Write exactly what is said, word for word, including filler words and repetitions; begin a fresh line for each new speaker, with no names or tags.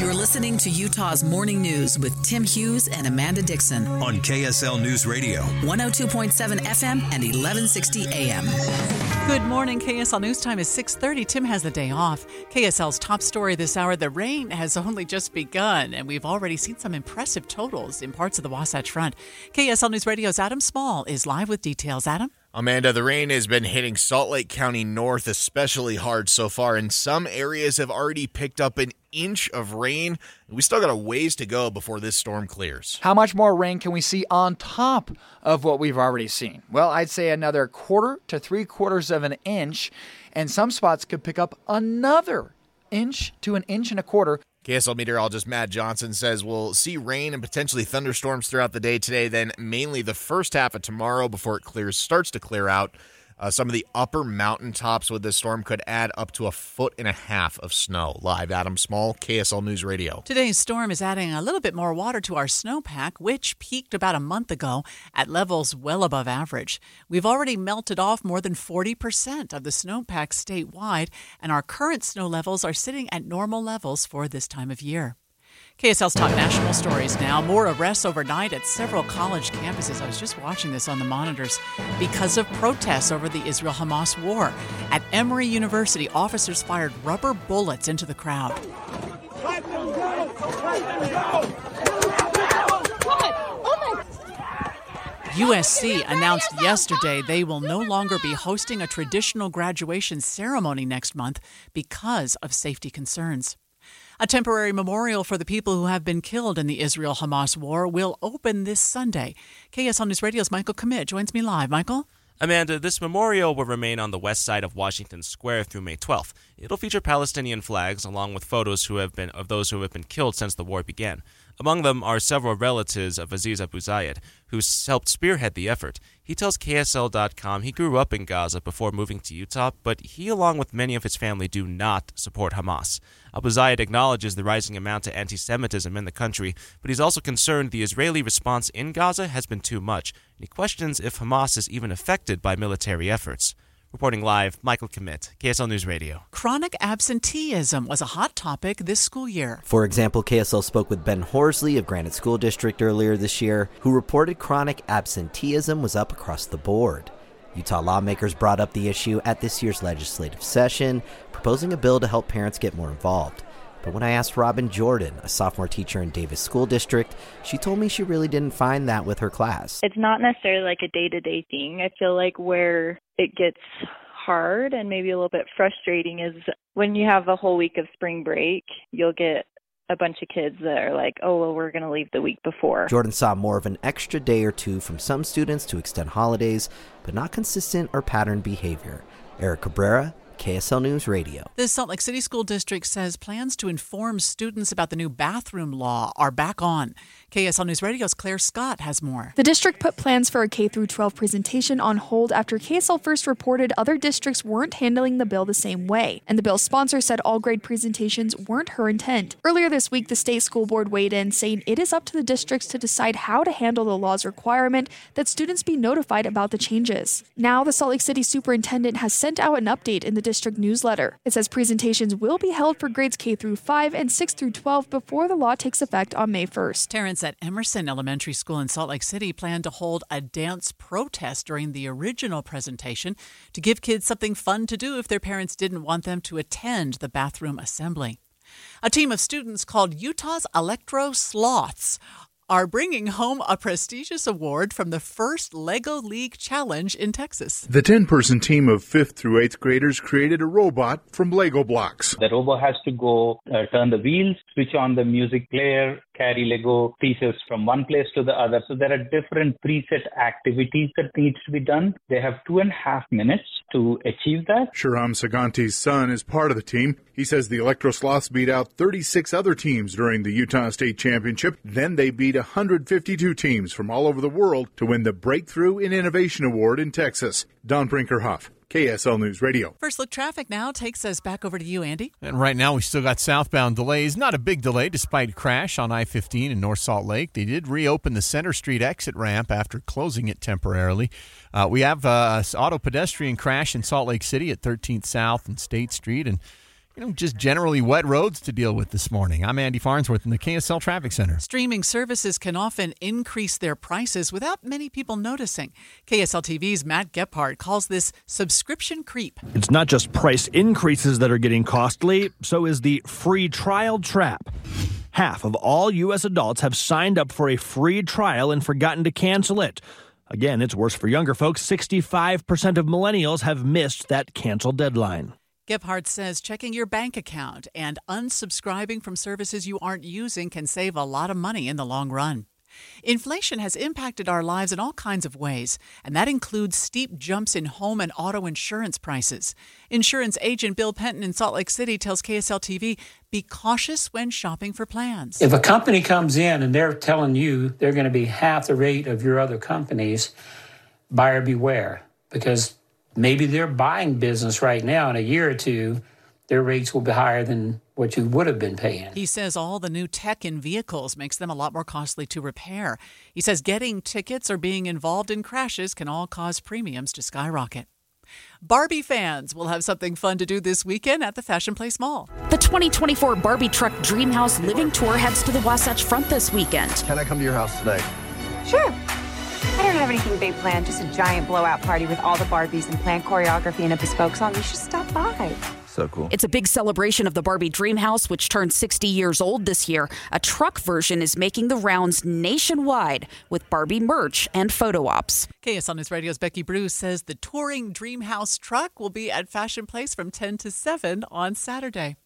You're listening to Utah's Morning News with Tim Hughes and Amanda Dixon
on K S L News Radio,
one oh two point seven F M and eleven sixty A M.
Good morning. K S L News Time is six thirty. Tim has the day off. K S L's top story this hour, the rain has only just begun, and we've already seen some impressive totals in parts of the Wasatch Front. K S L News Radio's Adam Small is live with details. Adam?
Amanda, the rain has been hitting Salt Lake County north especially hard so far, and some areas have already picked up an inch of rain. We still got a ways to go before this storm clears.
How much more rain can we see on top of what we've already seen? Well, I'd say another quarter to three quarters of an inch, and some spots could pick up another inch to an inch and a quarter.
K S L meteorologist Matt Johnson says we'll see rain and potentially thunderstorms throughout the day today, then mainly the first half of tomorrow before it clears, starts to clear out. Uh, some of the upper mountaintops with this storm could add up to a foot and a half of snow. Live, Adam Small, K S L News Radio.
Today's storm is adding a little bit more water to our snowpack, which peaked about a month ago at levels well above average. We've already melted off more than forty percent of the snowpack statewide, and our current snow levels are sitting at normal levels for this time of year. K S L's top national stories now. More arrests overnight at several college campuses. I was just watching this on the monitors because of protests over the Israel-Hamas war. At Emory University, officers fired rubber bullets into the crowd. U S C announced yesterday they will no longer be hosting a traditional graduation ceremony next month because of safety concerns. A temporary memorial for the people who have been killed in the Israel-Hamas war will open this Sunday. K S L News Radio's Michael Commit joins me live. Michael?
Amanda, this memorial will remain on the west side of Washington Square through May twelfth. It'll feature Palestinian flags along with photos who have been of those who have been killed since the war began. Among them are several relatives of Aziz Abu Zayed, who helped spearhead the effort. He tells K S L dot com he grew up in Gaza before moving to Utah, but he, along with many of his family, do not support Hamas. Abu Zayed acknowledges the rising amount of anti-Semitism in the country, but he's also concerned the Israeli response in Gaza has been too much, and he questions if Hamas is even affected by military efforts. Reporting live, Michael Commit, K S L News Radio.
Chronic absenteeism was a hot topic this school year.
For example, K S L spoke with Ben Horsley of Granite School District earlier this year, who reported chronic absenteeism was up across the board. Utah lawmakers brought up the issue at this year's legislative session, proposing a bill to help parents get more involved. But when I asked Robin Jordan, a sophomore teacher in Davis School District, she told me she really didn't find that with her class.
It's not necessarily like a day-to-day thing. I feel like where it gets hard and maybe a little bit frustrating is when you have a whole week of spring break, you'll get a bunch of kids that are like, oh, well, we're going to leave the week before.
Jordan saw more of an extra day or two from some students to extend holidays, but not consistent or patterned behavior. Eric Cabrera, K S L News Radio.
The Salt Lake City School District says plans to inform students about the new bathroom law are back on. K S L News Radio's Claire Scott has more.
The district put plans for a K through twelve presentation on hold after K S L first reported other districts weren't handling the bill the same way, and the bill's sponsor said all grade presentations weren't her intent. Earlier this week, the state school board weighed in, saying it is up to the districts to decide how to handle the law's requirement that students be notified about the changes. Now, the Salt Lake City superintendent has sent out an update in the district newsletter. It says presentations will be held for grades K through five and six through twelve before the law takes effect on May first.
Parents at Emerson Elementary School in Salt Lake City plan to hold a dance protest during the original presentation to give kids something fun to do if their parents didn't want them to attend the bathroom assembly. A team of students called Utah's Electro Sloths are bringing home a prestigious award from the first Lego League Challenge in Texas.
The ten-person team of fifth through eighth graders created a robot from Lego blocks.
The robot has to go uh, turn the wheels, switch on the music player, carry Lego pieces from one place to the other. So there are different preset activities that needs to be done. They have two and a half minutes to achieve that.
Shahram Saganti's son is part of the team. He says the Electro Sloths beat out thirty-six other teams during the Utah State Championship. Then they beat one hundred fifty-two teams from all over the world to win the Breakthrough in Innovation Award in Texas. Don Brinkerhoff, K S L News Radio.
First Look Traffic now takes us back over to you, Andy.
And right now we still got southbound delays. Not a big delay despite a crash on I fifteen in North Salt Lake. They did reopen the Center Street exit ramp after closing it temporarily. Uh, we have uh, an auto pedestrian crash in Salt Lake City at thirteenth South and State Street, and You know, just generally wet roads to deal with this morning. I'm Andy Farnsworth in the K S L Traffic Center.
Streaming services can often increase their prices without many people noticing. K S L T V's Matt Gephardt calls this subscription creep.
It's not just price increases that are getting costly, so is the free trial trap. Half of all U S adults have signed up for a free trial and forgotten to cancel it. Again, it's worse for younger folks. sixty-five percent of millennials have missed that cancel deadline.
Gephardt says checking your bank account and unsubscribing from services you aren't using can save a lot of money in the long run. Inflation has impacted our lives in all kinds of ways, and that includes steep jumps in home and auto insurance prices. Insurance agent Bill Penton in Salt Lake City tells K S L T V, be cautious when shopping for plans.
If a company comes in and they're telling you they're going to be half the rate of your other companies, buyer beware, because maybe they're buying business right now. In a year or two, their rates will be higher than what you would have been paying.
He says all the new tech in vehicles makes them a lot more costly to repair. He says getting tickets or being involved in crashes can all cause premiums to skyrocket. Barbie fans will have something fun to do this weekend at the Fashion Place Mall.
The twenty twenty-four Barbie Truck Dreamhouse Living Tour heads to the Wasatch Front this weekend.
Can I come to your house today?
Sure. I don't have anything big planned, just a giant blowout party with all the Barbies and planned choreography and a bespoke song. You should stop by.
So cool.
It's a big celebration of the Barbie Dreamhouse, which turned sixty years old this year. A truck version is making the rounds nationwide with Barbie merch and photo ops.
K S L News Radio's Becky Bruce says the touring Dreamhouse truck will be at Fashion Place from ten to seven on Saturday.